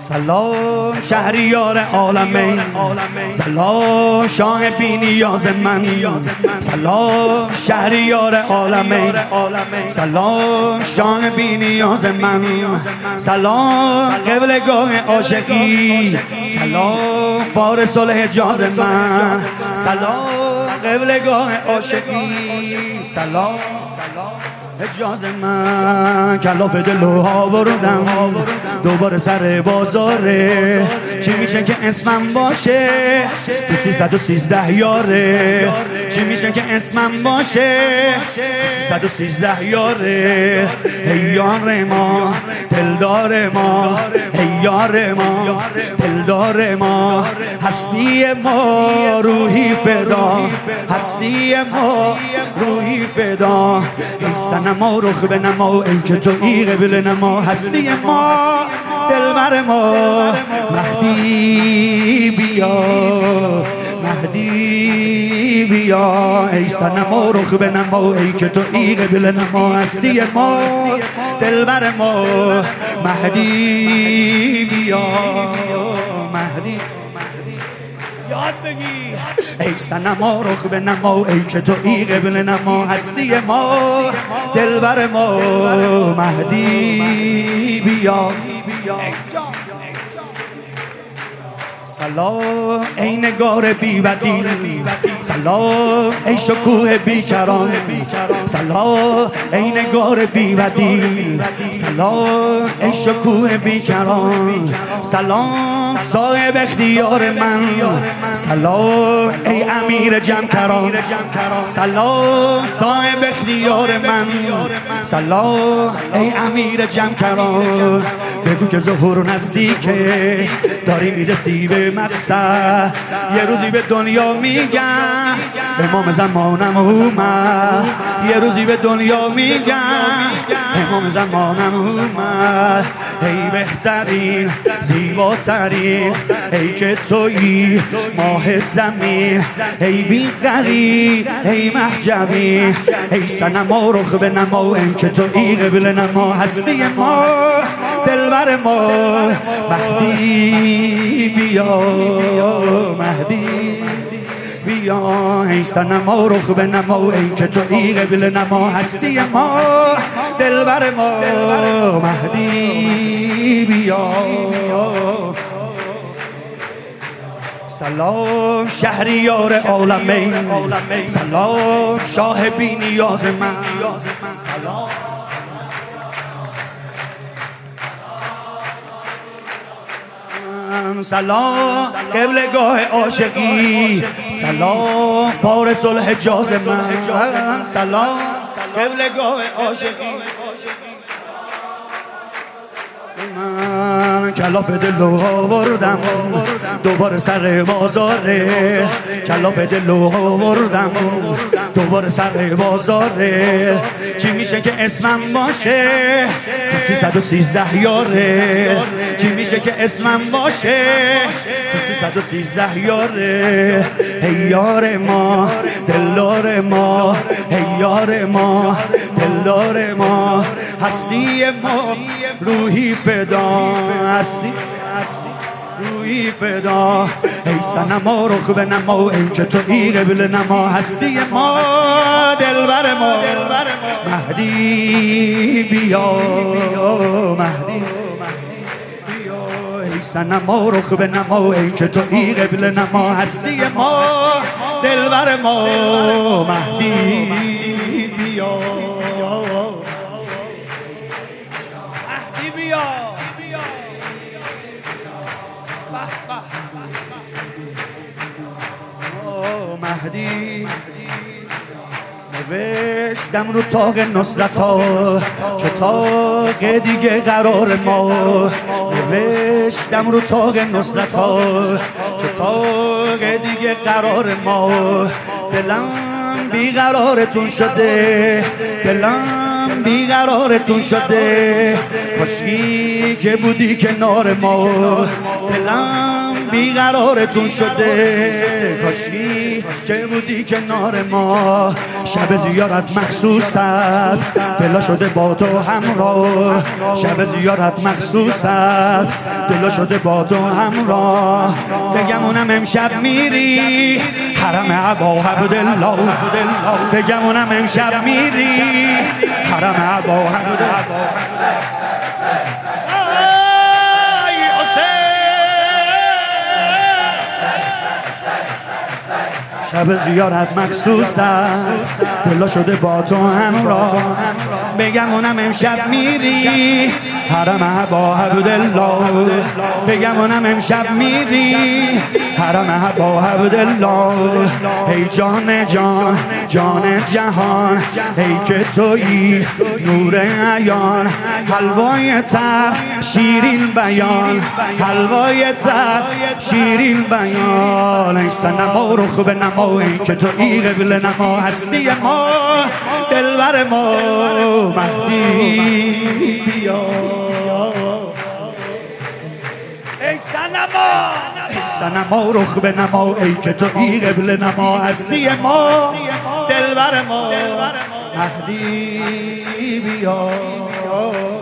سلام شهریار عالمین، سلام شاه بی نیاز من، سلام شهریار عالمین، سلام شاه بی نیاز من، سلام قبلگاه عاشقی، سلام فارس الحجاز من، سلام قبلگاه عاشقی، سلام حجاز من. کلاف دلو آوردم دوباره سر بازاره، چی میشه که اسمم باشه تو 313 یاره، چی میشه که اسمم باشه تو 313 یاره. ای یار ما دلدار ما، ای یار ما دلدار ما، هستی ما روحی فدا، هستی ما روحی فدا. ای صنما رخ بنما، ای که تو ای قبل نما، هستی ما دلبر ما. مهدی بیا مهدی بیا، ای صنما رخ بنما، ای که تو ای قبل نما، هستی ما دلبر ما. مهدی بیا مهدی یاد بگی، ای صنما رخ بنما، ای که تو ای قبل نما، هستی ما دلبر ما. مهدی بیا سلام ای نگار بی بدیل، سلام ای شکوه بیکران، سلام ای نگار بی بدیل، سلام ای شکوه بیکران، سلام صاحب اختیار من، سلام ای امیر جمکران، سلام صاحب اختیار من، سلام ای امیر جمکران. بگو که ظهور نزدیکه، داری میرسی به مقصد، یه روزی به دنیا میگم امام زمانم اومد، یه روزی به دنیا میگم امام زمانم اومد. ای بهترین زیباترین، ای که تویی ماه زمین، ای بی غریب ای محجبی، ای صنما رخ بنما، ای که تویی قبل نما، هستی ما دلبر ما. مهدی بیا مهدی بیا، ای صنما رخ بنما، ای که تویی قبل نما، هستی ما دلبر ما. مهدی بیا سلام شهریار عالمین، سلام شاه بی نیاز من، سلام سلام قبلگاه عاشقی، سلام فارس الحجاز من، سلام قبلگاه عاشقی. من کلاف دلو آوردم دوباره سر بازاره، کلاف دلو آوردم دوباره سر بازاره، چی میشه که اسمم باشه تو 313 یاره، چی میشه که اسمم باشه تو 313 یاره. ای یار ما دلدار ما، ای یار ما دلدار ما، هستی ما روحی فدا، هستی روحی فدا. ای صنما رخ بنما، ای که تو ای قبل نما، هستی ما دلبر ما. مهدی بیا مهدی بیا، ای صنما رخ بنما، ای که تو ای قبل نما، هستی ما دلبر ما. مهدی بیا مهدی. نوشتم رو تاق نصرتا که تاق دیگه قرار ما، نوشتم رو تاق نصرتا که تاق دیگه قرار ما. دلم بیقرارتون شده، دلم بیقرارتون شده، کاشکی که بودی کنار ما. دلم بیقرارتون شده. کاشی که بودی کنار ما، شب زیارت مخصوص است، دلا شده با تو همراه. شب زیارت مخصوص است، دلا شده با تو همراه. بگمونم امشب میری حرم ابا عبدالله، بگمونم امشب میری حرم ابا عبدالله. شب زیارت مخصوص است، دلا شده با تو همراه. بگمونم امشب میری حرم ابا عبدالله، بگمونم امشب میری حرم ابا عبدالله. ای جان جان جان جهان، ای که تویی نور عیان، حلوای تر شیرین بیان، حلوای تر شیرین بیان. ای صنما رخ به نما، ای که تویی قبله نما، هستی ما دلبر ما مهدی بیا. ای صنما رخ به نما، ای که تویی قبله نما، هستی ما دلبر ما مهدی بیا.